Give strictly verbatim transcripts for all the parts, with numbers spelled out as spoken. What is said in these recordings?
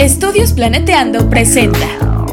Estudios Planeteando presenta.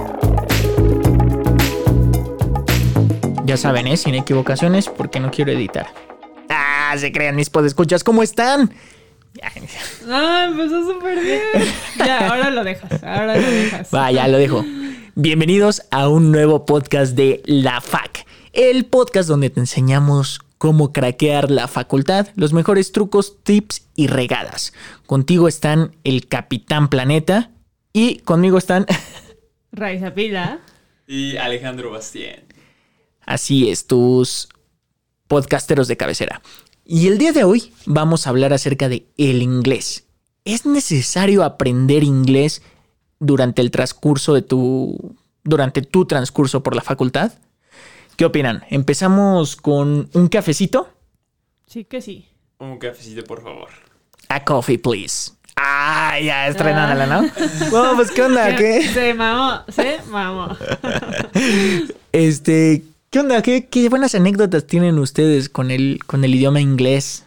Ya saben, ¿eh? Sin equivocaciones, porque no quiero editar. ¡Ah! Se crean mis podescuchas, ¿cómo están? Ah, empezó súper bien. Ya, ahora lo dejas, ahora lo dejas. Va, ya lo dejo. Bienvenidos a un nuevo podcast de La Fac. El podcast donde te enseñamos cómo craquear la facultad, los mejores trucos, tips y regadas. Contigo están el Capitán Planeta y conmigo están... Raiza Pila. Y Alejandro Bastien. Así es, tus podcasteros de cabecera. Y el día de hoy vamos a hablar acerca de el inglés. ¿Es necesario aprender inglés durante el transcurso de tu... durante tu transcurso por la facultad? ¿Qué opinan? ¿Empezamos con un cafecito? Sí que sí. Un cafecito, por favor. A coffee, please. Ah, ya estrenándola, ¿no? Bueno, pues, ¿qué onda? ¿Qué? Se mamó, se mamó. Este, ¿qué onda? ¿Qué, qué buenas anécdotas tienen ustedes con el, con el idioma inglés?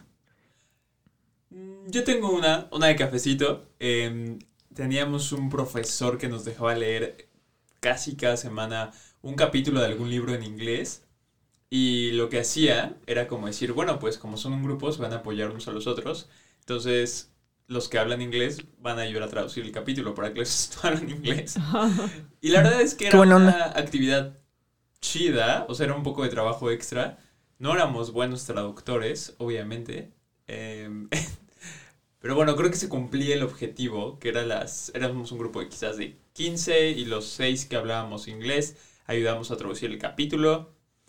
Yo tengo una, una de cafecito. Eh, teníamos un profesor que nos dejaba leer casi cada semana un capítulo de algún libro en inglés. Y lo que hacía era como decir, bueno, pues como son un grupo, se van a apoyar unos a los otros. Entonces, los que hablan inglés van a ayudar a traducir el capítulo para que los que no hablan inglés. Y la verdad es que era una actividad chida, o sea, era un poco de trabajo extra. No éramos buenos traductores, obviamente. Eh, pero bueno, creo que se cumplía el objetivo, que era las, éramos un grupo de quizás de quince y los seis que hablábamos inglés ayudábamos a traducir el capítulo.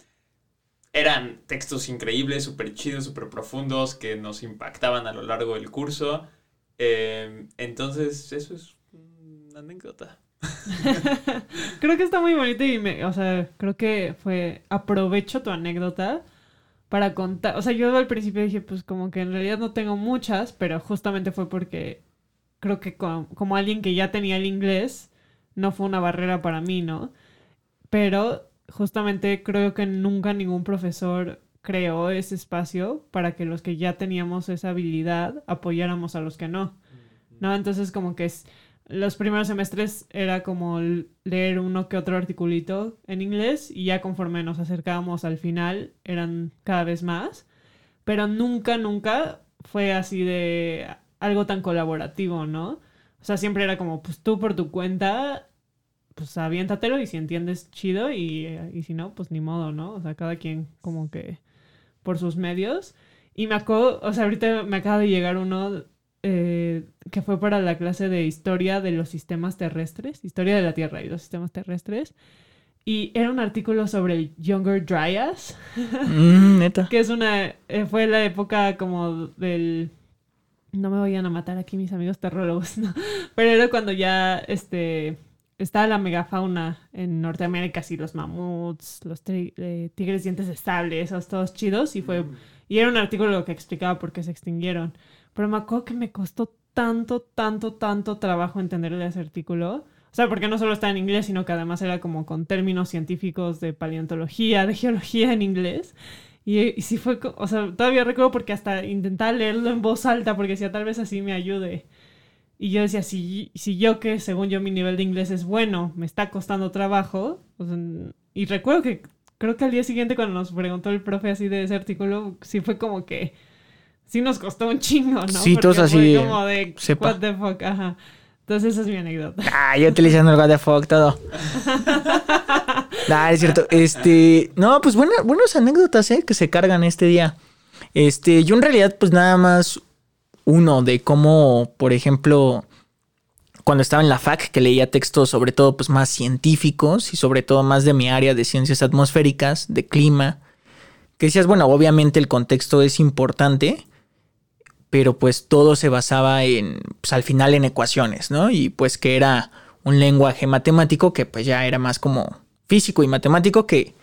Eran textos increíbles, súper chidos, súper profundos, que nos impactaban a lo largo del curso. Eh, entonces, eso es una anécdota. Creo que está muy bonito y, me, o sea, creo que fue, aprovecho tu anécdota para contar. O sea, yo al principio dije, pues como que en realidad no tengo muchas, pero justamente fue porque creo que como, como alguien que ya tenía el inglés, no fue una barrera para mí, ¿no? Pero justamente creo que nunca ningún profesor creó ese espacio para que los que ya teníamos esa habilidad apoyáramos a los que no, ¿no? Entonces como que es, los primeros semestres era como leer uno que otro articulito en inglés y ya conforme nos acercábamos al final eran cada vez más, pero nunca, nunca fue así de algo tan colaborativo, ¿no? O sea, siempre era como, pues tú por tu cuenta... pues aviéntatelo y si entiendes, chido, y, y si no, pues ni modo, ¿no? O sea, cada quien como que por sus medios. Y me acuerdo, o sea, ahorita me acaba de llegar uno eh, que fue para la clase de historia de los sistemas terrestres, historia de la Tierra y los sistemas terrestres. Y era un artículo sobre el Younger Dryas. Mm, neta. Que es una, eh, fue la época como del... No me vayan a matar aquí mis amigos terrólogos, ¿no? Pero era cuando ya, este... estaba la megafauna en Norteamérica, así los mamuts, los tri- eh, tigres dientes de sable, esos todos chidos, y fue mm. y era un artículo que explicaba por qué se extinguieron. Pero me acuerdo que me costó tanto, tanto, tanto trabajo entenderle ese artículo. O sea, porque no solo estaba en inglés, sino que además era como con términos científicos de paleontología, de geología en inglés. Y, y sí fue, o sea, todavía recuerdo porque hasta intentaba leerlo en voz alta, porque decía, tal vez así me ayude. Y yo decía, si, si yo que según yo mi nivel de inglés es bueno, me está costando trabajo. O sea, y recuerdo que creo que al día siguiente cuando nos preguntó el profe así de ese artículo, sí fue como que sí nos costó un chingo, ¿no? Sí, todos así. Fue como de sepa. what the fuck, ajá. Entonces esa es mi anécdota. Ah, yo utilizando el what the fuck, todo. Nah, es cierto. Este, no, pues buena, buenas anécdotas, ¿eh? Que se cargan este día. Este, yo en realidad pues nada más... Uno, de cómo, por ejemplo, cuando estaba en la fac, que leía textos sobre todo pues más científicos y sobre todo más de mi área de ciencias atmosféricas, de clima, que decías, bueno, obviamente el contexto es importante, pero pues todo se basaba en, pues al final en ecuaciones, ¿no? Y pues que era un lenguaje matemático que pues ya era más como físico y matemático que,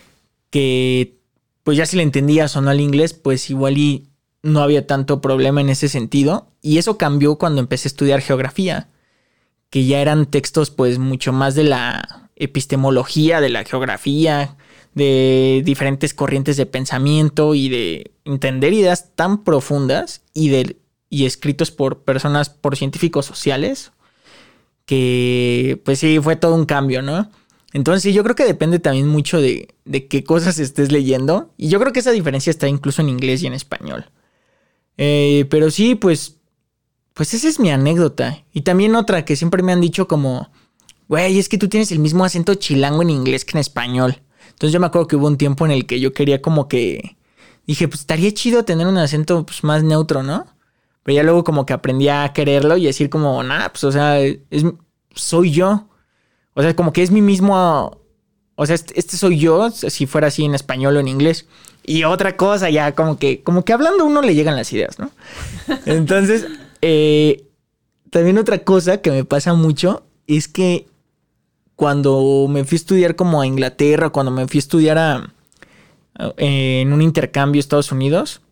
que pues ya si le entendías o no al inglés, pues igual y no había tanto problema en ese sentido. Y eso cambió cuando empecé a estudiar geografía, que ya eran textos pues mucho más de la epistemología de la geografía, de diferentes corrientes de pensamiento y de entender ideas tan profundas y, de, y escritos por personas, por científicos sociales, que pues sí, fue todo un cambio, ¿no? Entonces sí, yo creo que depende también mucho de, de qué cosas estés leyendo. Y yo creo que esa diferencia está incluso en inglés y en español. Eh, pero sí, pues, pues esa es mi anécdota. Y también otra que siempre me han dicho como, güey, es que tú tienes el mismo acento chilango en inglés que en español. Entonces yo me acuerdo que hubo un tiempo en el que yo quería como que... Dije, pues estaría chido tener un acento pues, más neutro, ¿no? Pero ya luego como que aprendí a quererlo y decir como, nah, pues o sea, es, soy yo. O sea, como que es mi mismo... O sea, este, este soy yo, si fuera así en español o en inglés. Y otra cosa, ya como que... Como que hablando a uno le llegan las ideas, ¿no? Entonces, eh, también otra cosa que me pasa mucho es que cuando me fui a estudiar como a Inglaterra, cuando me fui a estudiar a, a, en un intercambio a Estados Unidos,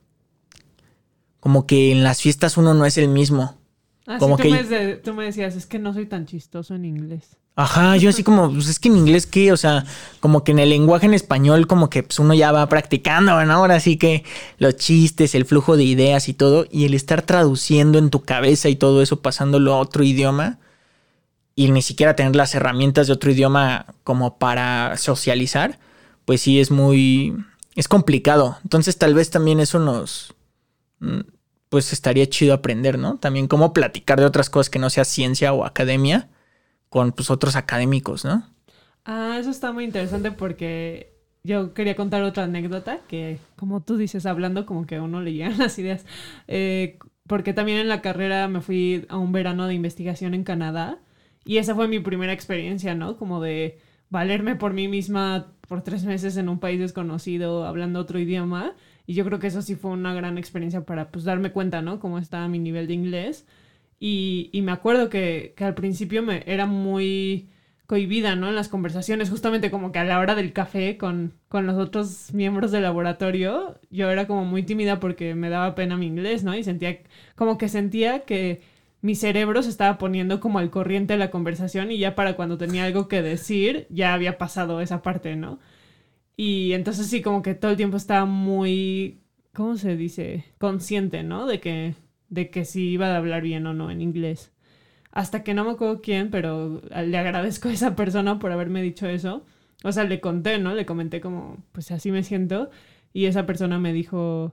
como que en las fiestas uno no es el mismo. Ah, como sí, que... tú, me, de, tú me decías, es que no soy tan chistoso en inglés. Ajá, yo así como, pues es que en inglés, ¿qué? O sea, como que en el lenguaje en español como que pues uno ya va practicando, ¿no? Ahora sí que los chistes, el flujo de ideas y todo, y el estar traduciendo en tu cabeza y todo eso, pasándolo a otro idioma, y ni siquiera tener las herramientas de otro idioma como para socializar, pues sí es muy... es complicado. Entonces tal vez también eso nos... pues estaría chido aprender, ¿no? También cómo platicar de otras cosas que no sea ciencia o academia con pues otros académicos, ¿no? Ah, eso está muy interesante porque yo quería contar otra anécdota que, como tú dices, hablando como que a uno le llegan las ideas. Eh, porque también en la carrera me fui a un verano de investigación en Canadá y esa fue mi primera experiencia, ¿no? Como de valerme por mí misma por tres meses en un país desconocido, hablando otro idioma. Y yo creo que eso sí fue una gran experiencia para pues darme cuenta, ¿no? Cómo estaba mi nivel de inglés. Y, y me acuerdo que, que al principio me era muy cohibida, ¿no? En las conversaciones, justamente como que a la hora del café con, con los otros miembros del laboratorio, yo era como muy tímida porque me daba pena mi inglés, ¿no? Y sentía, como que sentía que mi cerebro se estaba poniendo como al corriente de la conversación y ya para cuando tenía algo que decir, ya había pasado esa parte, ¿no? Y entonces sí, como que todo el tiempo estaba muy, ¿cómo se dice? Consciente, ¿no? De que... de que si iba a hablar bien o no en inglés. Hasta que no me acuerdo quién, pero le agradezco a esa persona por haberme dicho eso. O sea, le conté, ¿no? Le comenté como, pues así me siento. Y esa persona me dijo,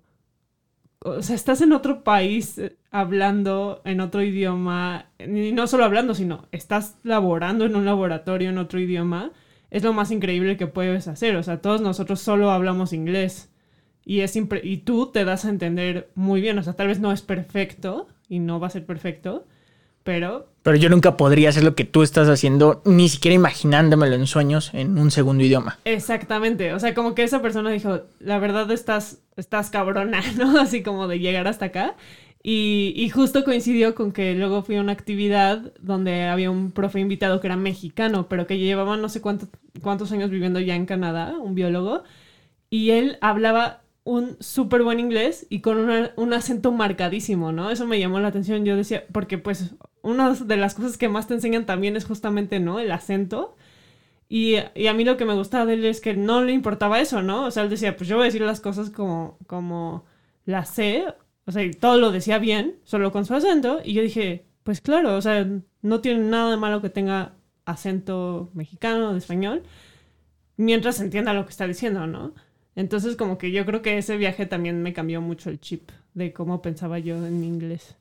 o sea, estás en otro país hablando en otro idioma. Y no solo hablando, sino estás laborando en un laboratorio en otro idioma. Es lo más increíble que puedes hacer. O sea, todos nosotros solo hablamos inglés. Y, es impre- y tú te das a entender muy bien. O sea, tal vez no es perfecto y no va a ser perfecto, pero... Pero yo nunca podría hacer lo que tú estás haciendo, ni siquiera imaginándomelo en sueños en un segundo idioma. Exactamente. O sea, como que esa persona dijo, la verdad estás, estás cabrona, ¿no? Así como de llegar hasta acá. Y, y justo coincidió con que luego fui a una actividad donde había un profe invitado que era mexicano, pero que llevaba no sé cuánto, cuántos años viviendo ya en Canadá, un biólogo. Y él hablaba... un súper buen inglés y con una, un acento marcadísimo, ¿no? Eso me llamó la atención. Yo decía, porque pues una de las cosas que más te enseñan también es justamente, ¿no? El acento. Y, y a mí lo que me gustaba de él es que no le importaba eso, ¿no? O sea, él decía, pues yo voy a decir las cosas como, como las sé. O sea, y todo lo decía bien, solo con su acento. Y yo dije, pues claro, o sea, no tiene nada de malo que tenga acento mexicano, de español, mientras entienda lo que está diciendo, ¿no? Entonces como que yo creo que ese viaje también me cambió mucho el chip de cómo pensaba yo en mi inglés.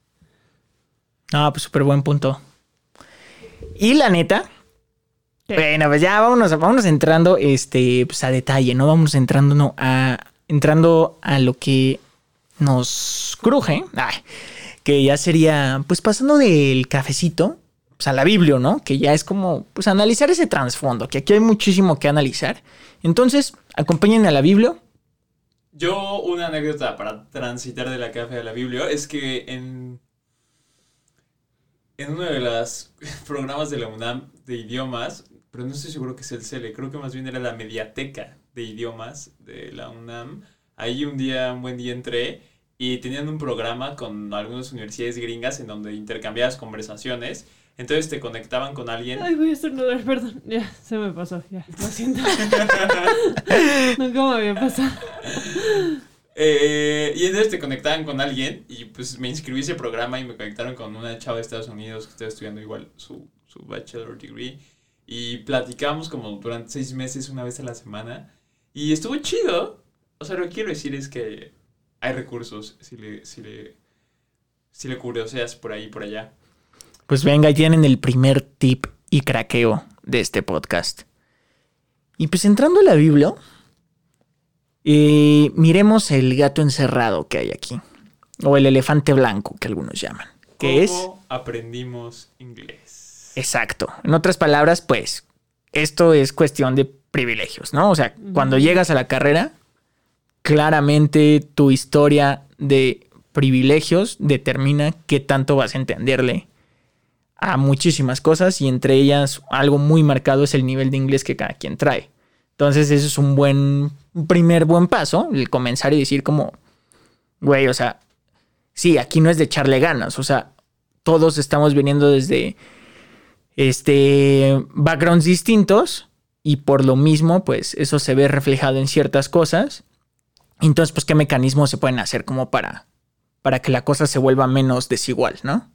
Ah, pues súper buen punto. Y la neta, ¿qué? Bueno, pues ya vámonos, vámonos entrando este, pues a detalle, ¿no? Vamos entrando no, a, entrando a lo que nos cruje, ay, que ya sería, pues pasando del cafecito, pues a la Biblia, ¿no? Que ya es como, pues analizar ese trasfondo, que aquí hay muchísimo que analizar. Entonces, acompáñenme a la Biblia. Yo, una anécdota para transitar de la café a la Biblia es que en, en uno de los programas de la UNAM de idiomas, pero no estoy seguro que es el CELE, creo que más bien era la mediateca de idiomas de la UNAM. Ahí un día, un buen día entré y tenían un programa con algunas universidades gringas en donde intercambiabas conversaciones. Entonces te conectaban con alguien. Ay, voy a estornudar, perdón. Ya, se me pasó, ya, lo siento. Nunca me había pasado. Eh, y entonces te conectaban con alguien y pues me inscribí a ese programa y me conectaron con una chava de Estados Unidos que estaba estudiando igual su, su bachelor degree. Y platicamos como durante seis meses, una vez a la semana. Y estuvo chido. O sea, lo que quiero decir es que hay recursos si le, si le, si le curioseas por ahí y por allá. Pues venga, ahí tienen el primer tip y craqueo de este podcast. Y pues entrando a la Biblia, eh, miremos el gato encerrado que hay aquí. O el elefante blanco, que algunos llaman. Que es... ¿Cómo aprendimos inglés? Exacto. En otras palabras, pues, esto es cuestión de privilegios, ¿no? O sea, uh-huh. cuando llegas a la carrera, claramente tu historia de privilegios determina qué tanto vas a entenderle a muchísimas cosas, y entre ellas algo muy marcado es el nivel de inglés que cada quien trae. Entonces eso es un buen un primer buen paso, el comenzar y decir como, güey, o sea, sí, aquí no es de echarle ganas, o sea, todos estamos viniendo desde este backgrounds distintos y por lo mismo pues eso se ve reflejado en ciertas cosas. Entonces pues qué mecanismos se pueden hacer como para, para que la cosa se vuelva menos desigual, ¿no?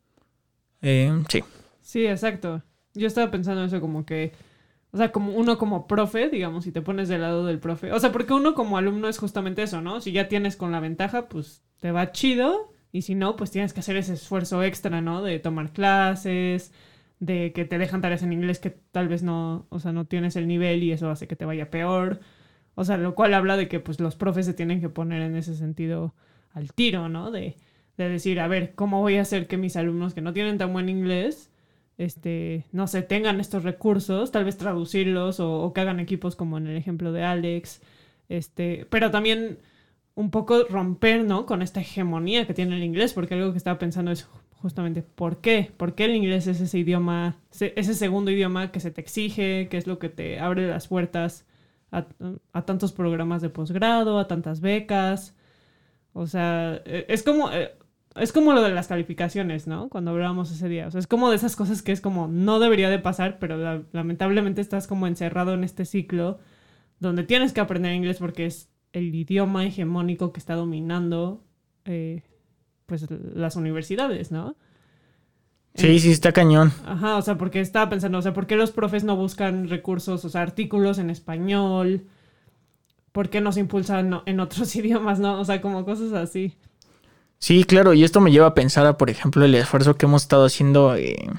Eh, sí. Sí, exacto. Yo estaba pensando eso como que, o sea, como uno como profe, digamos, si te pones del lado del profe. O sea, porque uno como alumno es justamente eso, ¿no? Si ya tienes con la ventaja, pues te va chido. Y si no, pues tienes que hacer ese esfuerzo extra, ¿no? De tomar clases, de que te dejan tareas en inglés que tal vez no, o sea, no tienes el nivel y eso hace que te vaya peor. O sea, lo cual habla de que pues los profes se tienen que poner en ese sentido al tiro, ¿no? De... de decir, a ver, ¿cómo voy a hacer que mis alumnos que no tienen tan buen inglés, este, no sé, tengan estos recursos, tal vez traducirlos o, o que hagan equipos como en el ejemplo de Alex, este, pero también un poco romper, ¿no? Con esta hegemonía que tiene el inglés, porque algo que estaba pensando es justamente, ¿por qué? ¿Por qué el inglés es ese idioma, ese segundo idioma que se te exige, que es lo que te abre las puertas a, a tantos programas de posgrado, a tantas becas? O sea, es como... Es como lo de las calificaciones, ¿no? Cuando hablábamos ese día. O sea, es como de esas cosas que es como no debería de pasar, pero la, lamentablemente estás como encerrado en este ciclo donde tienes que aprender inglés porque es el idioma hegemónico que está dominando eh, pues las universidades, ¿no? Sí, eh, sí, está cañón. Ajá, o sea, porque estaba pensando, o sea, ¿por qué los profes no buscan recursos, o sea, artículos en español? ¿Por qué no se impulsan en otros idiomas, no? O sea, como cosas así. Sí, claro, y esto me lleva a pensar a, por ejemplo, el esfuerzo que hemos estado haciendo, eh,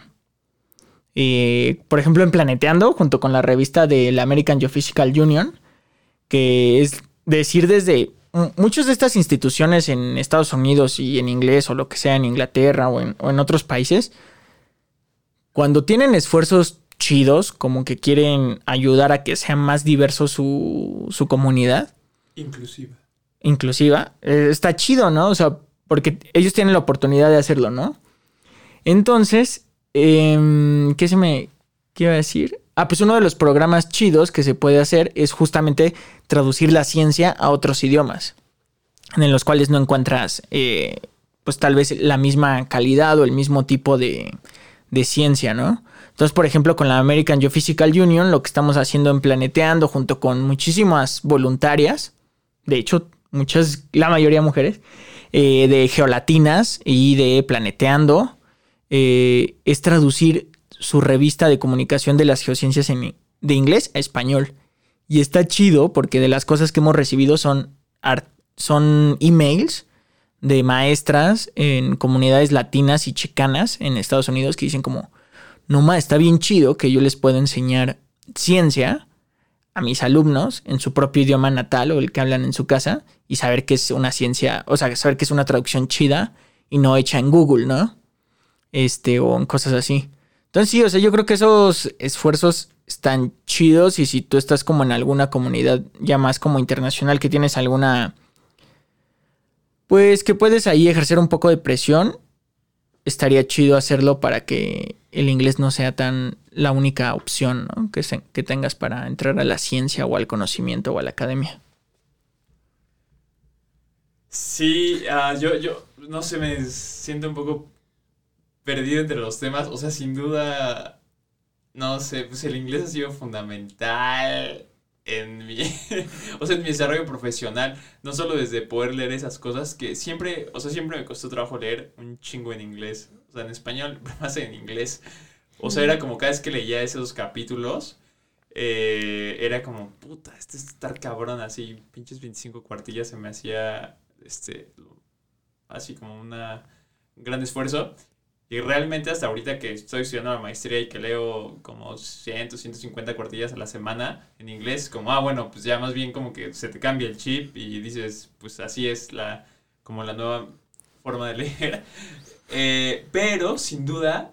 eh, por ejemplo, en Planeteando, junto con la revista de la American Geophysical Union, que es decir, desde muchas de estas instituciones en Estados Unidos y en inglés o lo que sea en Inglaterra o en, o en otros países, cuando tienen esfuerzos chidos, como que quieren ayudar a que sea más diverso su, su comunidad. Inclusiva. Inclusiva. Eh, está chido, ¿no? O sea, porque ellos tienen la oportunidad de hacerlo, ¿no? Entonces, eh, ¿qué se me... ¿Qué iba a decir? Ah, pues uno de los programas chidos que se puede hacer es justamente traducir la ciencia a otros idiomas, en los cuales no encuentras, eh, pues tal vez la misma calidad o el mismo tipo de, de ciencia, ¿no? Entonces, por ejemplo, con la American Geophysical Union, lo que estamos haciendo en Planeteando, junto con muchísimas voluntarias, de hecho, muchas, la mayoría mujeres, Eh, de Geolatinas y de Planeteando, eh, es traducir su revista de comunicación de las geociencias en, de inglés a español. Y está chido porque de las cosas que hemos recibido son, art, son emails de maestras en comunidades latinas y chicanas en Estados Unidos que dicen como, no ma, está bien chido que yo les pueda enseñar ciencia a mis alumnos en su propio idioma natal o el que hablan en su casa y saber que es una ciencia, o sea, saber que es una traducción chida y no hecha en Google, ¿no? Este, o en cosas así. Entonces sí, o sea, yo creo que esos esfuerzos están chidos y si tú estás como en alguna comunidad ya más como internacional que tienes alguna, pues que puedes ahí ejercer un poco de presión, estaría chido hacerlo para que el inglés no sea tan la única opción, ¿no? que, se, que tengas para entrar a la ciencia o al conocimiento o a la academia. Sí, uh, yo, yo no sé, me siento un poco perdido entre los temas. O sea, sin duda, no sé, pues el inglés ha sido fundamental en mi, o sea, en mi desarrollo profesional. No solo desde poder leer esas cosas que siempre, o sea, siempre me costó trabajo leer un chingo en inglés. O sea, en español, más en inglés. O sea, era como cada vez que leía esos capítulos, eh, era como, puta, este es estar cabrón, así, pinches veinticinco cuartillas se me hacía, este, así como una, un gran esfuerzo. Y realmente hasta ahorita que estoy estudiando la maestría y que leo como cien, ciento cincuenta cuartillas a la semana en inglés, como, ah, bueno, pues ya más bien como que se te cambia el chip y dices, pues así es la como la nueva forma de leer. Eh, pero, sin duda,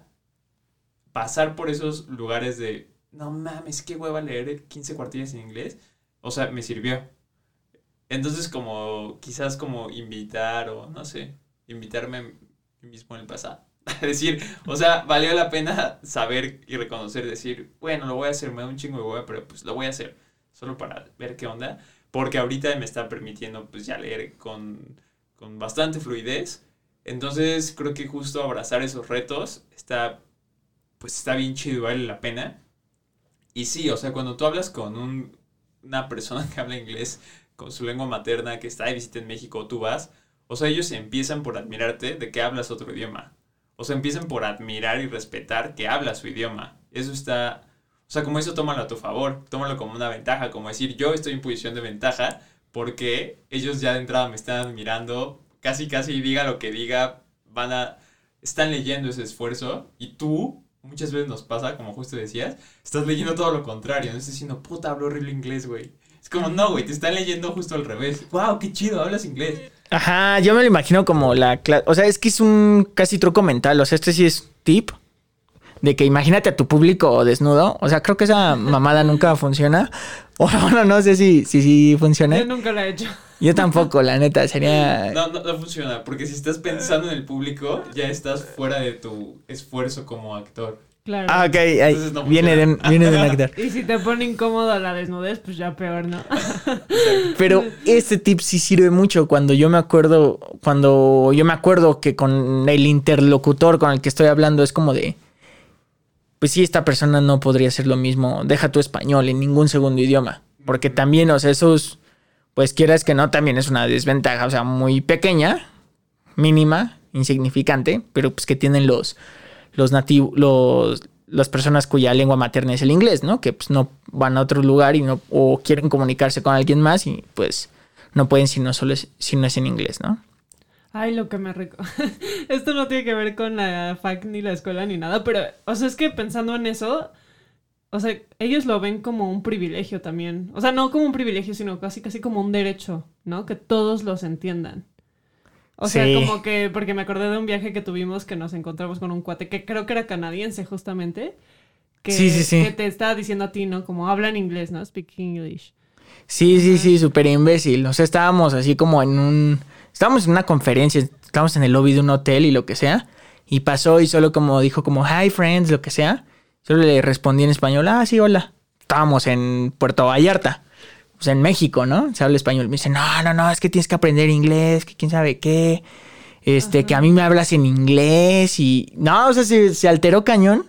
pasar por esos lugares de, no mames, qué hueva leer quince cuartillas en inglés, o sea, me sirvió. Entonces, como, quizás como invitar o, no sé, invitarme a mí mismo en el pasado. Decir, o sea, valió la pena saber y reconocer, decir, bueno, lo voy a hacer, me da un chingo de hueva, pero pues lo voy a hacer, solo para ver qué onda, porque ahorita me está permitiendo pues ya leer con, con bastante fluidez. Entonces creo que justo abrazar esos retos está, pues está bien chido, vale la pena. Y sí, o sea, cuando tú hablas con un, una persona que habla inglés con su lengua materna, que está de visita en México, tú vas, o sea, ellos empiezan por admirarte de que hablas otro idioma. O sea, empiezan por admirar y respetar que hablas su idioma. Eso está... O sea, como eso tómalo a tu favor. Tómalo como una ventaja. Como decir, yo estoy en posición de ventaja porque ellos ya de entrada me están admirando. Casi, casi diga lo que diga, van a... Están leyendo ese esfuerzo. Y tú, muchas veces nos pasa, como justo decías, estás leyendo todo lo contrario. No estás diciendo, puta, hablo horrible inglés, güey. Es como, no, güey, te están leyendo justo al revés. ¡Wow, qué chido, hablas inglés! Ajá, yo me lo imagino como la clase. O sea, es que es un casi truco mental. O sea, este sí es tip de que imagínate a tu público desnudo. O sea, creo que esa mamada nunca funciona. O bueno, no sé si si, si funciona. Yo nunca la he hecho. Yo tampoco, la neta, sería... No, no, no funciona, porque si estás pensando en el público, ya estás fuera de tu esfuerzo como actor. Claro. Ah, ok, ahí, no viene, de, viene de un actor. Y si te pone incómodo la desnudez, pues ya peor, ¿no? Pero este tip sí sirve mucho cuando yo me acuerdo, cuando yo me acuerdo que con el interlocutor con el que estoy hablando es como de, pues sí, esta persona no podría hacer lo mismo, deja tu español en ningún segundo idioma, porque también, o sea, esos, pues quieras que no, también es una desventaja, o sea, muy pequeña, mínima, insignificante, pero pues que tienen los... los nativos, los, las personas cuya lengua materna es el inglés, ¿no? Que pues no van a otro lugar y no, o quieren comunicarse con alguien más y pues no pueden si no solo es, si no es en inglés, ¿no? Ay, lo que me reco... Esto no tiene que ver con la fac ni la escuela ni nada, pero, o sea, es que pensando en eso, o sea, ellos lo ven como un privilegio también. O sea, no como un privilegio, sino casi casi como un derecho, ¿no? Que todos los entiendan. O sea, sí. Como que, porque me acordé de un viaje que tuvimos que nos encontramos con un cuate que creo que era canadiense justamente, que, sí, sí, sí. que te estaba diciendo a ti, ¿no? Como hablan inglés, ¿no? Speak English. Sí, sí, sí, súper imbécil. O sea, estábamos así como en un... Estábamos en una conferencia, estábamos en el lobby de un hotel y lo que sea, y pasó y solo como dijo como, hi friends, lo que sea. Solo le respondí en español, ah, sí, hola. Estábamos en Puerto Vallarta. O sea, en México, ¿no? Se habla español. Me dice, no, no, no, es que tienes que aprender inglés, que quién sabe qué. Este, Ajá. Que a mí me hablas en inglés y... No, o sea, se, se alteró cañón.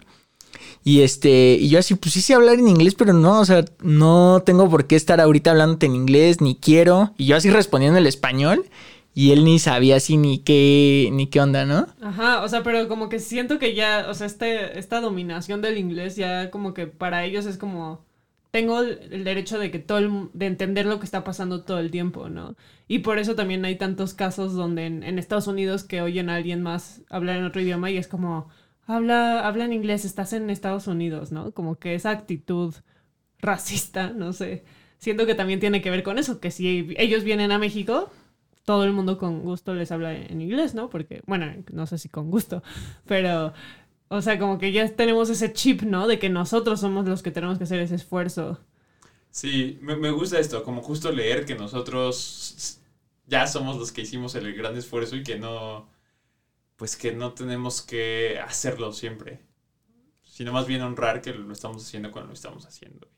Y este, y yo así, pues sí sé hablar en inglés, pero no, o sea, no tengo por qué estar ahorita hablándote en inglés, ni quiero. Y yo así respondiendo en el español y él ni sabía así ni qué, ni qué onda, ¿no? Ajá, o sea, pero como que siento que ya, o sea, este, esta dominación del inglés ya como que para ellos es como... Tengo el derecho de que todo el, de entender lo que está pasando todo el tiempo, ¿no? Y por eso también hay tantos casos donde en, en Estados Unidos que oyen a alguien más hablar en otro idioma y es como, habla, habla en inglés, estás en Estados Unidos, ¿no? Como que esa actitud racista, no sé. Siento que también tiene que ver con eso, que si ellos vienen a México, todo el mundo con gusto les habla en inglés, ¿no? Porque, bueno, no sé si con gusto, pero... O sea, como que ya tenemos ese chip, ¿no? De que nosotros somos los que tenemos que hacer ese esfuerzo. Sí, me, me gusta esto, como justo leer que nosotros ya somos los que hicimos el gran esfuerzo y que no, pues que no tenemos que hacerlo siempre, sino más bien honrar que lo estamos haciendo cuando lo estamos haciendo.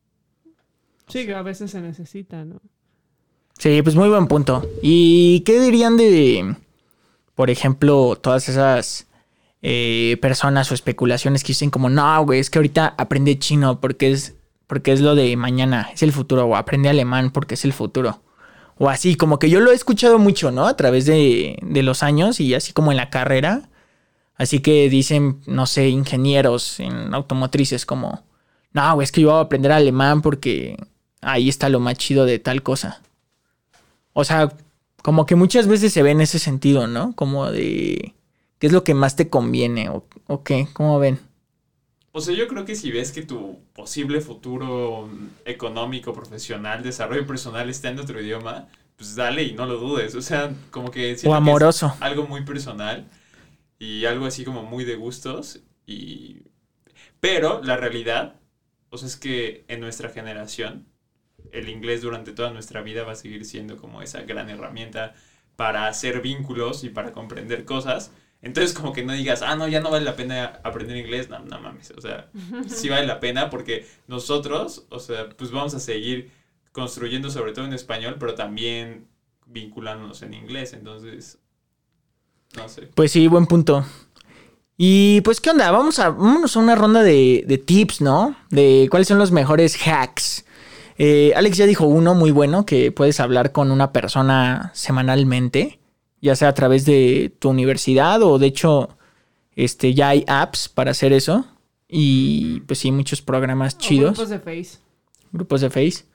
Sí, que a veces se necesita, ¿no? Sí, pues muy buen punto. ¿Y qué dirían de, por ejemplo, todas esas... Eh, personas o especulaciones que dicen como, no, güey, es que ahorita aprende chino porque es, porque es lo de mañana, es el futuro, o aprende alemán porque es el futuro, o así, como que yo lo he escuchado mucho, ¿no? A través de, de los años y así como en la carrera, Así que dicen, no sé, ingenieros en automotrices como, no, güey, es que yo voy a aprender alemán porque ahí está lo más chido de tal cosa. O sea, como que muchas veces se ve en ese sentido, ¿no? Como de, ¿qué es lo que más te conviene? ¿O, o qué? ¿Cómo ven? O sea, yo creo que si ves que tu posible futuro económico, profesional, desarrollo personal está en otro idioma, pues dale y no lo dudes. O sea, como que siento O amoroso. que es algo muy personal y algo así como muy de gustos. Y... Pero la realidad, o sea, es que en nuestra generación, el inglés durante toda nuestra vida va a seguir siendo como esa gran herramienta para hacer vínculos y para comprender cosas. Entonces, como que no digas, ah, no, ya no vale la pena aprender inglés. No, no mames. O sea, sí vale la pena porque nosotros, o sea, pues vamos a seguir construyendo sobre todo en español, pero también vinculándonos en inglés. Entonces, no sé. Pues sí, buen punto. Y pues, ¿qué onda? Vamos a, vámonos a una ronda de, de tips, ¿no? De cuáles son los mejores hacks. Eh, Alex ya dijo uno muy bueno, que puedes hablar con una persona semanalmente, ya sea a través de tu universidad o de hecho este, ya hay apps para hacer eso. Y pues sí, muchos programas chidos. O grupos de Face. Grupos de Face.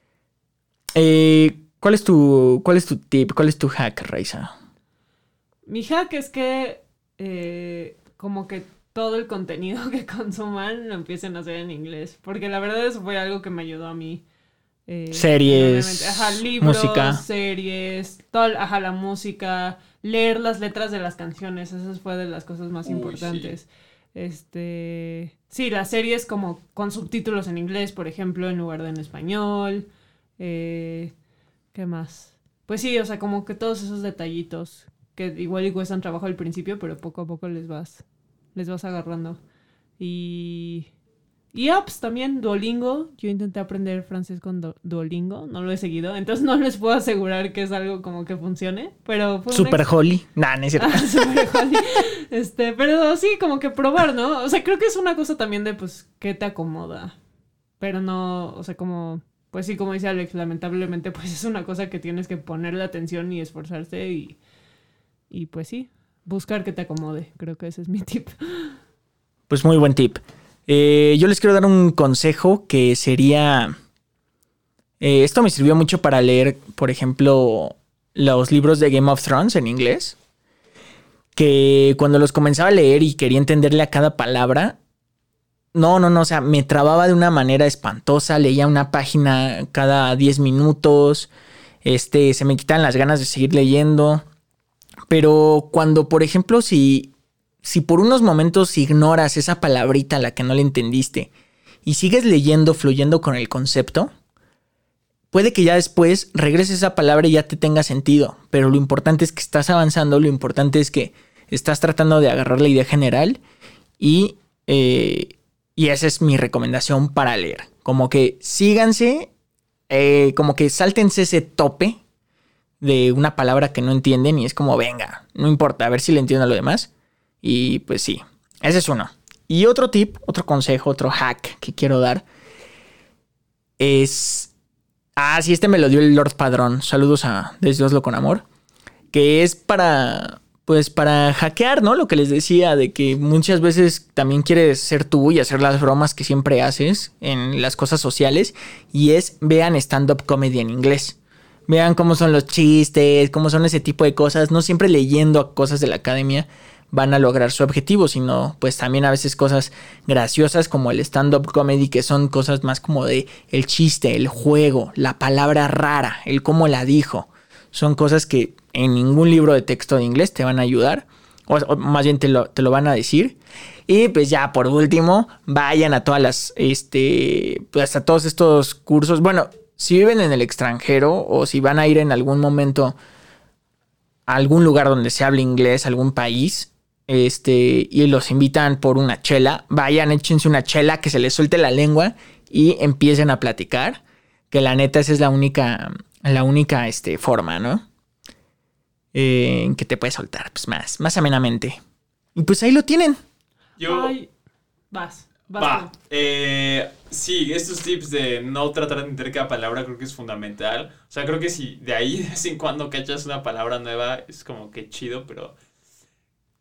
Eh, ¿cuál es tu, cuál es tu tip? ¿Cuál es tu hack, Raiza? Mi hack es que eh, como que todo el contenido que consuman lo empiecen a hacer en inglés. Porque la verdad eso fue algo que me ayudó a mí. Eh, series, ajá, libros, música. series, todo, ajá, la música, leer las letras de las canciones, eso fue de las cosas más Uy, importantes. sí. Este, sí, las series como con subtítulos en inglés, por ejemplo, en lugar de en español. Eh, ¿qué más? Pues sí, o sea, como que todos esos detallitos que igual y cuestan trabajo al principio, pero poco a poco les vas, les vas agarrando. Y... Y apps también, Duolingo. Yo intenté aprender francés con du- Duolingo. No lo he seguido. Entonces no les puedo asegurar que es algo como que funcione. Pero fue Super ex- Holly. Nah, no es cierto. Ah, super jolly. Este, pero sí, como que probar, ¿no? O sea, creo que es una cosa también de, pues, qué te acomoda. Pero no, o sea, como... Pues sí, como dice Alex, lamentablemente, pues es una cosa que tienes que ponerle atención y esforzarse y... Y pues sí, buscar que te acomode. Creo que ese es mi tip. Pues muy buen tip. Eh, yo les quiero dar un consejo que sería... Eh, esto me sirvió mucho para leer, por ejemplo, los libros de Game of Thrones en inglés. Que cuando los comenzaba a leer y quería entenderle a cada palabra... No, no, no, o sea, me trababa de una manera espantosa. Leía una página cada diez minutos. Este, se me quitaban las ganas de seguir leyendo. Pero cuando, por ejemplo, si... Si por unos momentos ignoras esa palabrita a la que no le entendiste y sigues leyendo, fluyendo con el concepto, puede que ya después regreses esa palabra y ya te tenga sentido. Pero lo importante es que estás avanzando, lo importante es que estás tratando de agarrar la idea general y, eh, y esa es mi recomendación para leer. Como que síganse, eh, como que sáltense ese tope de una palabra que no entienden y es como, venga, no importa, a ver si le entiendo a lo demás. Y pues sí, ese es uno. Y otro tip, otro consejo, otro hack que quiero dar es... Ah, sí, este me lo dio el Lord Padrón. Saludos a Desde Oslo con Amor. Que es para... Pues para hackear, ¿no? Lo que les decía de que muchas veces también quieres ser tú y hacer las bromas que siempre haces en las cosas sociales. Y es, vean stand-up comedy en inglés. Vean cómo son los chistes, cómo son ese tipo de cosas. No siempre leyendo cosas de la academia van a lograr su objetivo, sino pues también a veces cosas graciosas como el stand-up comedy, que son cosas más como de el chiste, el juego, la palabra rara, el cómo la dijo. Son cosas que en ningún libro de texto de inglés te van a ayudar, o, o más bien te lo, te lo van a decir. Y pues ya por último, vayan a todas las, este, pues a todos estos cursos. Bueno, si viven en el extranjero o si van a ir en algún momento a algún lugar donde se hable inglés, algún país, este, y los invitan por una chela, vayan, échense una chela, que se les suelte la lengua y empiecen a platicar, que la neta esa es la única, la única, este, forma, ¿no? Eh, en que te puedes soltar, pues más, más amenamente. Y pues ahí lo tienen. Yo... Ay, vas, vas. Va, tú. eh, sí, estos tips de no tratar de entender cada palabra creo que es fundamental. O sea, creo que si de ahí de vez en cuando cachas una palabra nueva es como que chido, pero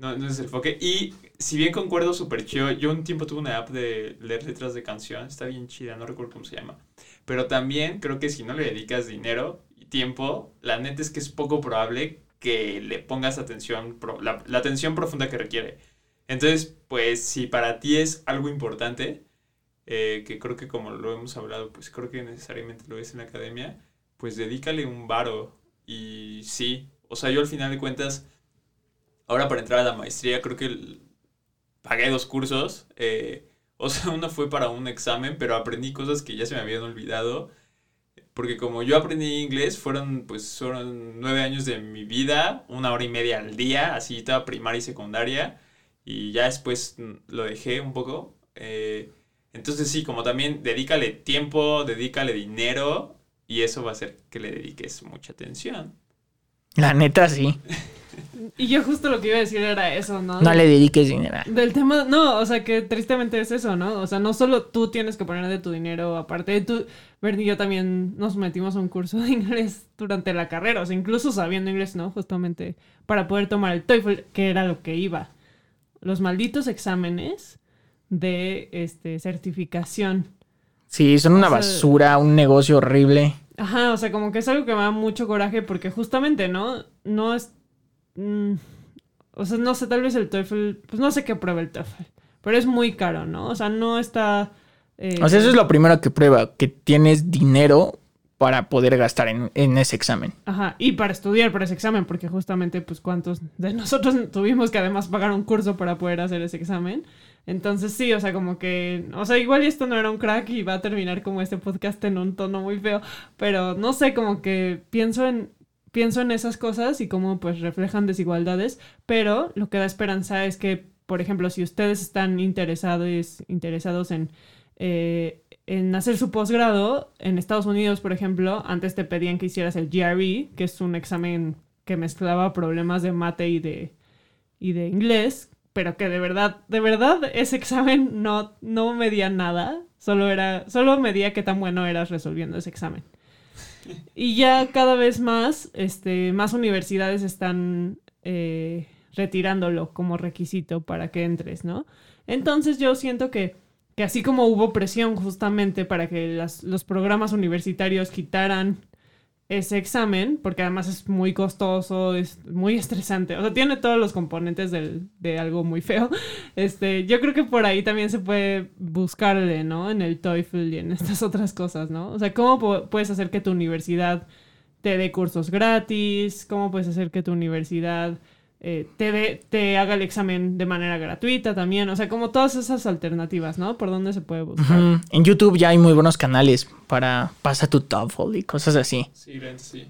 No, no es el enfoque. Y si bien concuerdo súper chido, yo un tiempo tuve una app de leer letras de canción. Está bien chida, no recuerdo cómo se llama. Pero también creo que si no le dedicas dinero y tiempo, la neta es que es poco probable que le pongas atención, la, la atención profunda que requiere. Entonces, pues si para ti es algo importante, eh, que creo que como lo hemos hablado, pues creo que necesariamente lo es en la academia, pues dedícale un varo. Y sí, o sea, yo al final de cuentas, ahora para entrar a la maestría creo que el, pagué dos cursos, eh, o sea, uno fue para un examen, pero aprendí cosas que ya se me habían olvidado, porque como yo aprendí inglés, fueron pues fueron nueve años de mi vida, una hora y media al día, así toda primaria y secundaria, y ya después lo dejé un poco, eh, entonces sí, como también dedícale tiempo, dedícale dinero, y eso va a hacer que le dediques mucha atención. La neta, sí. Y yo justo lo que iba a decir era eso, ¿no? No le dediques dinero. Del tema, no, o sea, que tristemente es eso, ¿no? O sea, no solo tú tienes que poner de tu dinero, aparte de tú, Bernie y yo también nos metimos a un curso de inglés durante la carrera, o sea, incluso sabiendo inglés, ¿no? Justamente para poder tomar el TOEFL, que era lo que iba. Los malditos exámenes de este certificación. Sí, son una O sea, basura, un negocio horrible. Ajá, o sea, como que es algo que me da mucho coraje porque justamente, ¿no? No es... Mm, o sea, no sé, tal vez el TOEFL... Pues no sé qué prueba el TOEFL. Pero es muy caro, ¿no? O sea, no está... Eh, O sea, eso es lo primero que prueba, que tienes dinero para poder gastar en, en ese examen. Ajá, y para estudiar para ese examen, porque justamente, pues, ¿cuántos de nosotros tuvimos que además pagar un curso para poder hacer ese examen? Entonces sí, o sea, como que... O sea, igual y esto no era un crack y va a terminar como este podcast en un tono muy feo, pero no sé, como que pienso en... Pienso en esas cosas y cómo pues reflejan desigualdades, pero lo que da esperanza es que, por ejemplo, si ustedes están interesados, interesados en, eh, en hacer su posgrado, en Estados Unidos, por ejemplo, antes te pedían que hicieras el G R E, que es un examen que mezclaba problemas de mate y de, y de inglés, pero que de verdad, de verdad, ese examen no, no medía nada, solo era, solo medía qué tan bueno eras resolviendo ese examen. Y ya cada vez más, este, más universidades están eh, retirándolo como requisito para que entres, ¿no? Entonces yo siento que, que así como hubo presión justamente para que las, los programas universitarios quitaran ese examen, porque además es muy costoso, es muy estresante, o sea, tiene todos los componentes del, de algo muy feo. Este, yo creo que por ahí también se puede buscarle, ¿no? En el TOEFL y en estas otras cosas, ¿no? O sea, ¿cómo po- puedes hacer que tu universidad te dé cursos gratis? ¿Cómo puedes hacer que tu universidad eh, te, dé, te haga el examen de manera gratuita también? O sea, como todas esas alternativas, ¿no? ¿Por dónde se puede buscar? Uh-huh. En YouTube ya hay muy buenos canales para pasa tu TOEFL y cosas así. Sí, realmente sí.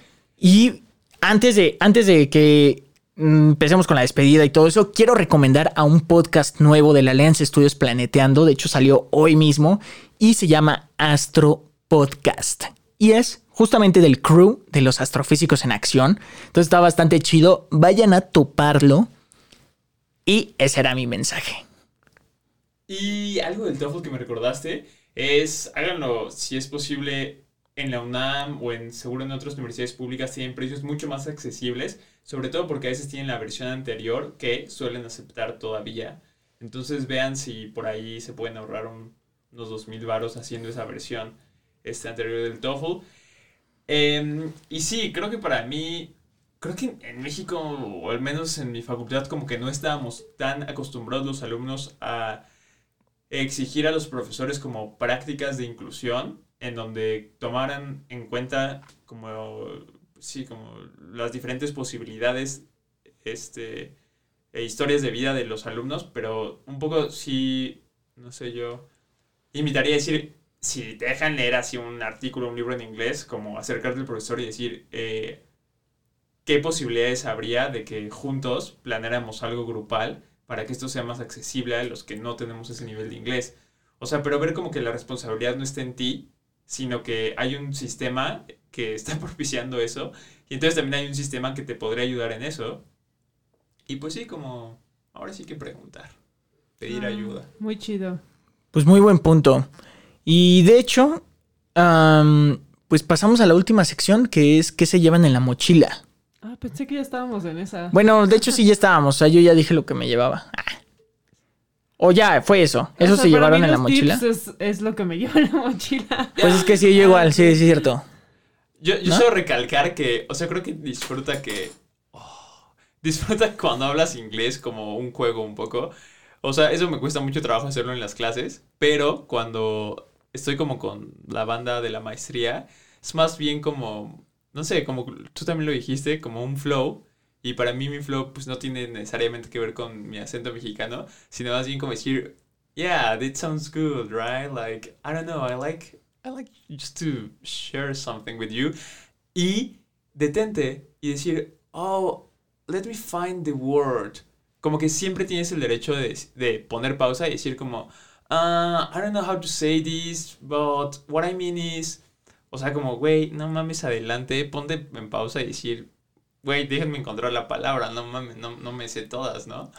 Y antes de, antes de que mm, empecemos con la despedida y todo eso, quiero recomendar a un podcast nuevo de la Alianza Estudios Planeteando. De hecho, salió hoy mismo y se llama Astro Podcast. Y es justamente del crew de los astrofísicos en acción. Entonces está bastante chido. Vayan a toparlo. Y ese era mi mensaje. Y algo del TOEFL que me recordaste es, háganlo si es posible en la UNAM o en seguro en otras universidades públicas, tienen precios mucho más accesibles, sobre todo porque a veces tienen la versión anterior que suelen aceptar todavía. Entonces vean si por ahí se pueden ahorrar un, unos dos mil varos haciendo esa versión este, anterior del TOEFL. Eh, y sí, creo que para mí, creo que en México, o al menos en mi facultad, como que no estábamos tan acostumbrados los alumnos a exigir a los profesores como prácticas de inclusión en donde tomaran en cuenta como, sí, como las diferentes posibilidades este, e historias de vida de los alumnos, pero un poco sí, no sé, yo invitaría a decir, si te dejan leer así un artículo, un libro en inglés, como acercarte al profesor y decir eh, qué posibilidades habría de que juntos planeáramos algo grupal para que esto sea más accesible a los que no tenemos ese nivel de inglés. O sea, pero ver como que la responsabilidad no está en ti, sino que hay un sistema que está propiciando eso, y entonces también hay un sistema que te podría ayudar en eso. Y pues sí, como ahora sí que preguntar, pedir Ah, ayuda. Muy chido. Pues muy buen punto. Y de hecho, um, pues pasamos a la última sección, que es ¿qué se llevan en la mochila? Ah, pensé que ya estábamos en esa. Bueno, de hecho sí ya estábamos. O sea, yo ya dije lo que me llevaba. Ah. O ya, fue eso. Eso O sea, se para llevaron mí en la los mochila. tips Es, es lo que me lleva en la mochila. Pues es que sí, yo igual, sí, sí, es cierto. Yo, yo ¿No? solo recalcar que, o sea, creo que disfruta que... oh, disfruta cuando hablas inglés como un juego un poco. O sea, eso me cuesta mucho trabajo hacerlo en las clases, pero cuando estoy como con la banda de la maestría, es más bien como, no sé, como tú también lo dijiste, como un flow. Y para mí mi flow pues no tiene necesariamente que ver con mi acento mexicano, sino más bien como decir, yeah, that sounds good, right? Like, I don't know, I like, I like just to share something with you. Y detente y decir, oh, let me find the word. Como que siempre tienes el derecho de, de poner pausa y decir como, uh, I don't know how to say this, but what I mean is... O sea, como, güey, no mames adelante, ponte en pausa y decir, güey, déjenme encontrar la palabra, no mames, no, no me sé todas, ¿no?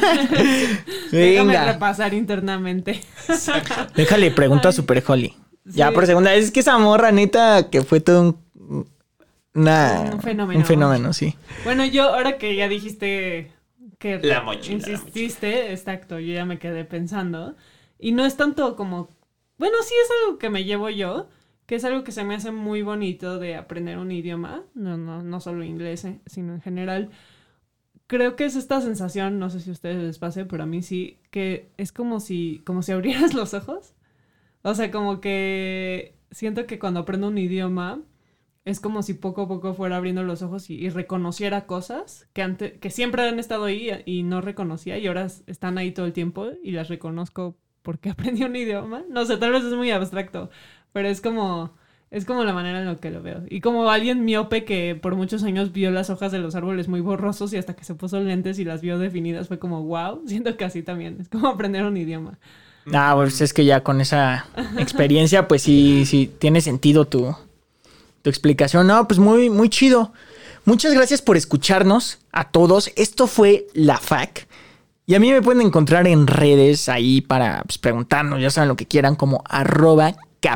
Déjame Venga. repasar internamente. Exacto. Déjale, pregunta a Ay. Super Holly. Ya Sí. por segunda vez. Es que esa morra, neta, que fue todo un... Una, Un fenómeno. Un fenómeno, sí. Bueno, yo ahora que ya dijiste que La mochila, insististe, exacto, yo ya me quedé pensando. Y no es tanto como... Bueno, sí es algo que me llevo yo, que es algo que se me hace muy bonito de aprender un idioma, no, no, no solo inglés, eh, sino en general. Creo que es esta sensación, no sé si a ustedes les pase, pero a mí sí, que es como si, como si abrieras los ojos. O sea, como que siento que cuando aprendo un idioma es como si poco a poco fuera abriendo los ojos y, y reconociera cosas que antes, que siempre han estado ahí y no reconocía y ahora están ahí todo el tiempo y las reconozco porque aprendí un idioma. No sé, tal vez es muy abstracto, pero es como, es como la manera en la que lo veo. Y como alguien miope que por muchos años vio las hojas de los árboles muy borrosos y hasta que se puso lentes y las vio definidas fue como wow, siento que así también, es como aprender un idioma. Ah, pues es que ya con esa experiencia, pues sí, sí, tiene sentido tu, tu explicación. No, pues muy, muy chido. Muchas gracias por escucharnos a todos. Esto fue La F A Q. Y a mí me pueden encontrar en redes ahí para pues, preguntarnos, ya saben lo que quieran, como arroba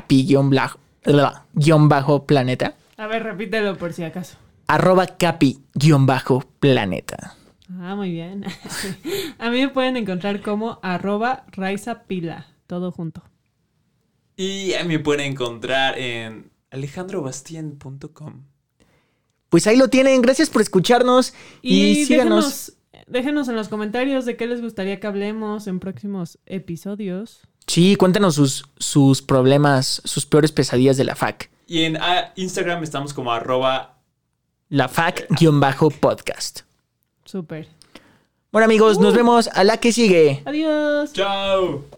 capi-planeta. A ver, repítelo por si acaso. Arroba capi-planeta. Ah, muy bien. A mí me pueden encontrar como arroba raizapila, todo junto. Y a mí me pueden encontrar en alejandro bastien punto com. Pues ahí lo tienen. Gracias por escucharnos. Y, Y, síganos. déjenos, déjenos en los comentarios de qué les gustaría que hablemos en próximos episodios. Sí, cuéntanos sus, sus problemas, sus peores pesadillas de la F A Q. Y en ah, Instagram estamos como arroba... La F A Q-podcast. Súper. Bueno, amigos, nos vemos a la que sigue. Adiós. ¡Chao!